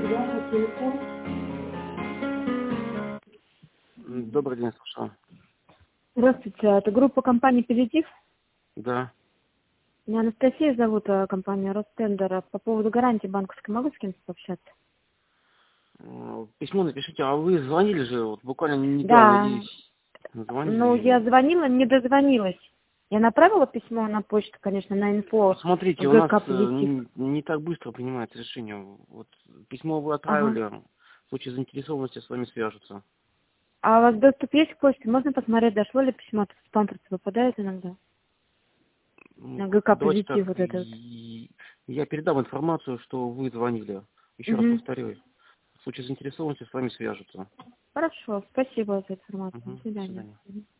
Добрый день, слушаю. Здравствуйте, это группа компании «Позитив». Да. Меня Анастасия зовут, компания «Ростендер». По поводу гарантии банковской могу с кем-то пообщаться? Письмо напишите, а вы звонили же, вот буквально недавно, Да. надеюсь. Звонили. Ну, я звонила, не дозвонилась. Я направила письмо на почту, конечно, на инфо Смотрите, у нас ГК «Позитив». не так быстро принимается решение. Вот письмо вы Ага. отправили, в случае заинтересованности с вами свяжутся. А у вас доступ есть к почте? Можно посмотреть, дошло ли письмо? В спам просто выпадает иногда. На ГК Давайте «Позитив» так, вот это вот. я передам информацию, что вы звонили. Еще раз Угу. повторю, в случае заинтересованности с вами свяжутся. Хорошо, спасибо за информацию. До До свидания. свидания.